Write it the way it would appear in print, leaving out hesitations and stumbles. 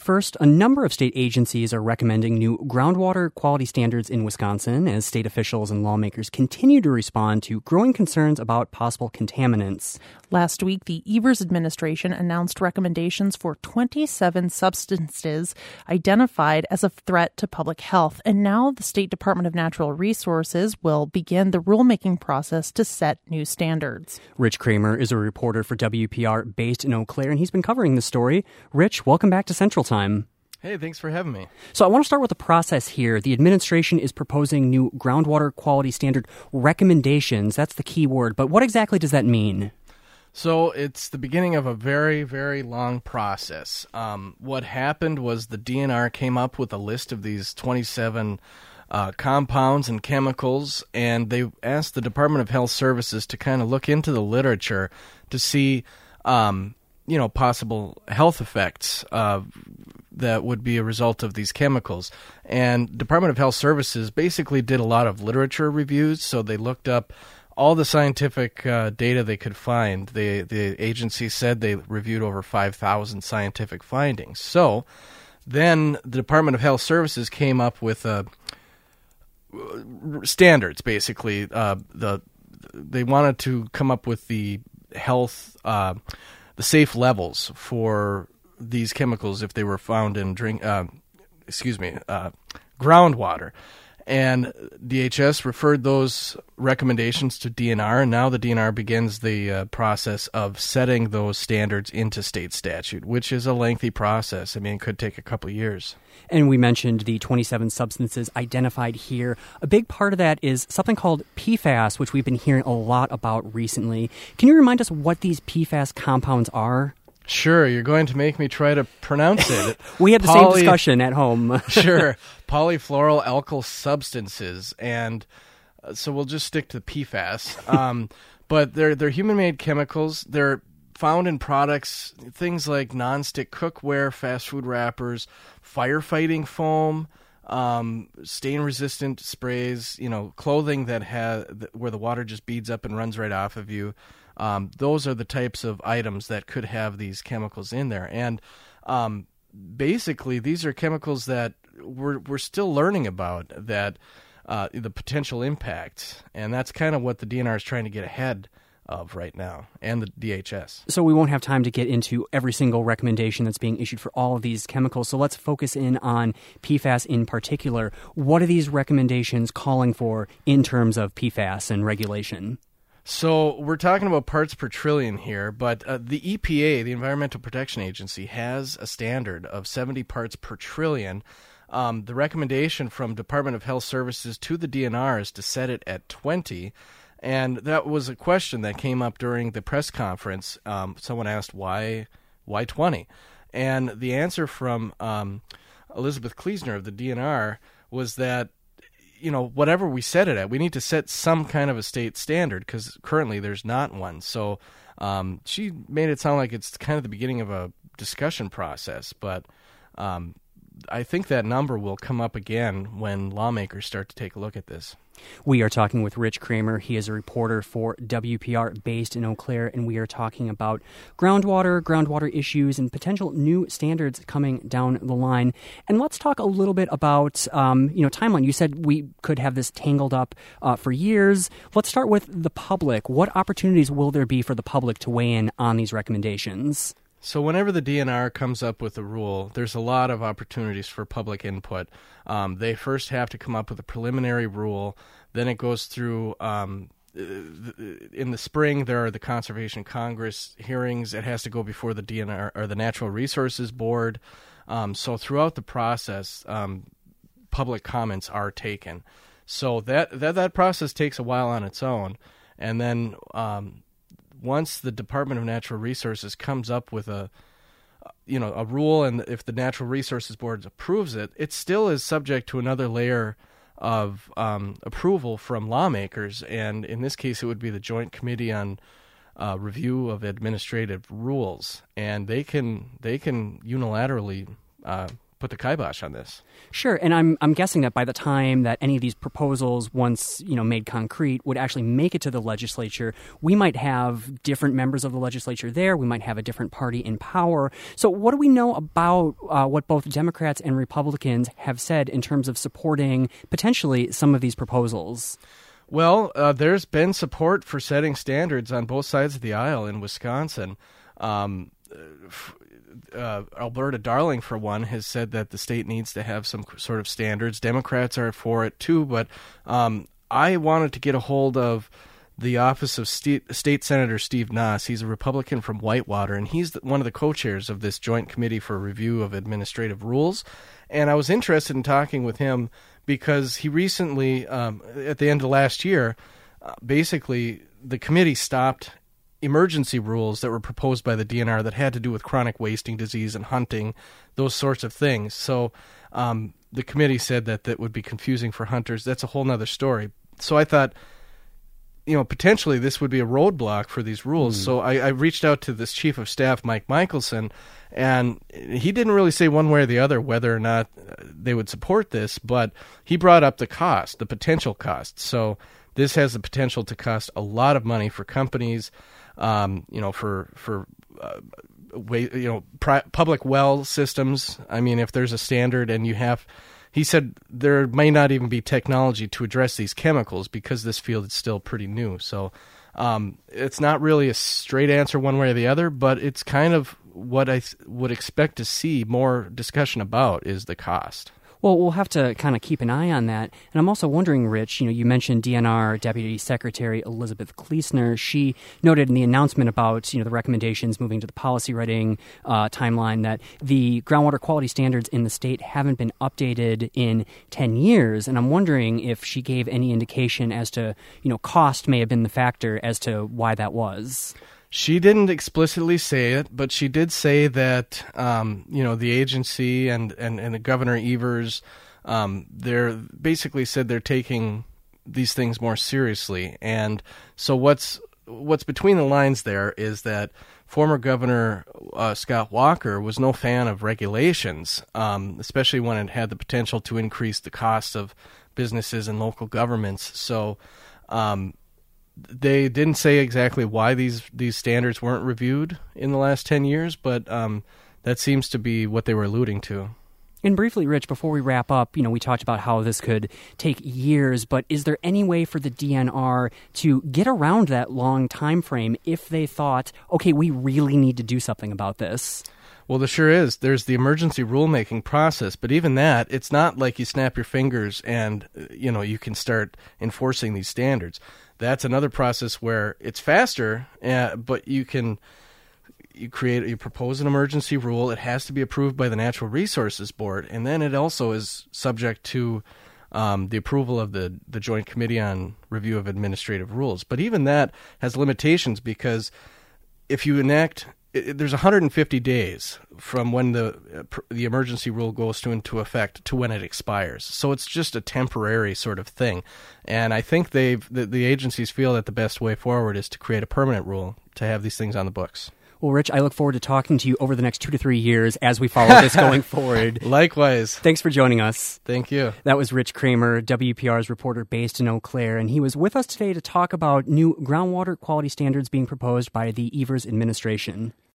First, a number of state agencies are recommending new groundwater quality standards in Wisconsin as state officials and lawmakers continue to respond to growing concerns about possible contaminants. Last week, the Evers administration announced recommendations for 27 substances identified as a threat to public health. And now the State Department of Natural Resources will begin the rulemaking process to set new standards. Rich Kramer is a reporter for WPR based in Eau Claire, and he's been covering the story. Rich, welcome back to Central Time. Hey, thanks for having me. So I want to start with the process here. The administration is proposing new groundwater quality standard recommendations. That's the key word. But what exactly does that mean? So it's the beginning of a very, very long process. What happened was the DNR came up with a list of these 27 compounds and chemicals, and they asked the Department of Health Services to kind of look into the literature to see, possible health effects that would be a result of these chemicals. And Department of Health Services basically did a lot of literature reviews, so they looked up all the scientific data they could find. The agency said they reviewed over 5,000 scientific findings. So then the Department of Health Services came up with standards, basically. They wanted to come up with the the safe levels for these chemicals if they were found in groundwater. And DHS referred those recommendations to DNR, and now the DNR begins the process of setting those standards into state statute, which is a lengthy process. I mean, it could take a couple of years. And we mentioned the 27 substances identified here. A big part of that is something called PFAS, which we've been hearing a lot about recently. Can you remind us what these PFAS compounds are? Sure, you're going to make me try to pronounce it. We had the same discussion at home. Sure, polyfluoroalkyl substances, and so we'll just stick to PFAS. But they're human-made chemicals. They're found in products, things like nonstick cookware, fast food wrappers, firefighting foam, stain-resistant sprays, clothing where the water just beads up and runs right off of you. Those are the types of items that could have these chemicals in there. And basically, these are chemicals that we're still learning about, that the potential impact. And that's kind of what the DNR is trying to get ahead of right now, and the DHS. So we won't have time to get into every single recommendation that's being issued for all of these chemicals. So let's focus in on PFAS in particular. What are these recommendations calling for in terms of PFAS and regulation? So we're talking about parts per trillion here, but the EPA, the Environmental Protection Agency, has a standard of 70 parts per trillion. The recommendation from Department of Health Services to the DNR is to set it at 20, and that was a question that came up during the press conference. Someone asked, why 20? And the answer from Elizabeth Kleesner of the DNR was that whatever we set it at, we need to set some kind of a state standard because currently there's not one. So she made it sound like it's kind of the beginning of a discussion process, but I think that number will come up again when lawmakers start to take a look at this. We are talking with Rich Kramer. He is a reporter for WPR based in Eau Claire, and we are talking about groundwater issues, and potential new standards coming down the line. And let's talk a little bit about, timeline. You said we could have this tangled up for years. Let's start with the public. What opportunities will there be for the public to weigh in on these recommendations? So whenever the DNR comes up with a rule, there's a lot of opportunities for public input. They first have to come up with a preliminary rule. Then it goes through, in the spring, there are the Conservation Congress hearings. It has to go before the DNR or the Natural Resources Board. So throughout the process, public comments are taken. So that process takes a while on its own. And then once the Department of Natural Resources comes up with a rule, and if the Natural Resources Board approves it, it still is subject to another layer of approval from lawmakers, and in this case, it would be the Joint Committee on Review of Administrative Rules, and they can unilaterally put the kibosh on this. Sure, and I'm guessing that by the time that any of these proposals, once made concrete, would actually make it to the legislature, we might have different members of the legislature there. We might have a different party in power. So, what do we know about what both Democrats and Republicans have said in terms of supporting potentially some of these proposals? Well, there's been support for setting standards on both sides of the aisle in Wisconsin. Alberta Darling, for one, has said that the state needs to have some sort of standards. Democrats are for it too, but I wanted to get a hold of the office of State Senator Steve Noss. He's a Republican from Whitewater, and he's one of the co-chairs of this Joint Committee for Review of Administrative Rules. And I was interested in talking with him because he recently, at the end of last year, basically the committee stopped emergency rules that were proposed by the DNR that had to do with chronic wasting disease and hunting, those sorts of things. So the committee said that would be confusing for hunters. That's a whole nother story. So I thought, potentially this would be a roadblock for these rules. So I reached out to this Chief of Staff, Mike Michelson, and he didn't really say one way or the other whether or not they would support this, but he brought up the cost, the potential cost. So this has the potential to cost a lot of money for companies, public well systems. I mean, if there's a standard and he said there may not even be technology to address these chemicals because this field is still pretty new. So it's not really a straight answer one way or the other, but it's kind of what I would expect to see more discussion about is the cost. Well, we'll have to kind of keep an eye on that. And I'm also wondering, Rich, you mentioned DNR Deputy Secretary Elizabeth Kleesner. She noted in the announcement about, the recommendations moving to the policy writing timeline that the groundwater quality standards in the state haven't been updated in 10 years. And I'm wondering if she gave any indication as to, cost may have been the factor as to why that was. She didn't explicitly say it, but she did say that the agency and the Governor Evers, they're basically said they're taking these things more seriously. And so what's between the lines there is that former Governor Scott Walker was no fan of regulations, especially when it had the potential to increase the cost of businesses and local governments. So they didn't say exactly why these standards weren't reviewed in the last 10 years, but that seems to be what they were alluding to. And briefly, Rich, before we wrap up, we talked about how this could take years, but is there any way for the DNR to get around that long time frame if they thought, okay, we really need to do something about this? Well, there sure is. There's the emergency rulemaking process, but even that, it's not like you snap your fingers and, you can start enforcing these standards. That's another process where it's faster, but you propose an emergency rule. It has to be approved by the Natural Resources Board, and then it also is subject to the approval of the Joint Committee on Review of Administrative Rules. But even that has limitations because if you enact there's 150 days from when the emergency rule goes into effect to when it expires. So it's just a temporary sort of thing. And I think the agencies feel that the best way forward is to create a permanent rule to have these things on the books. Well, Rich, I look forward to talking to you over the next 2 to 3 years as we follow this going forward. Likewise. Thanks for joining us. Thank you. That was Rich Kramer, WPR's reporter based in Eau Claire, and he was with us today to talk about new groundwater quality standards being proposed by the Evers administration.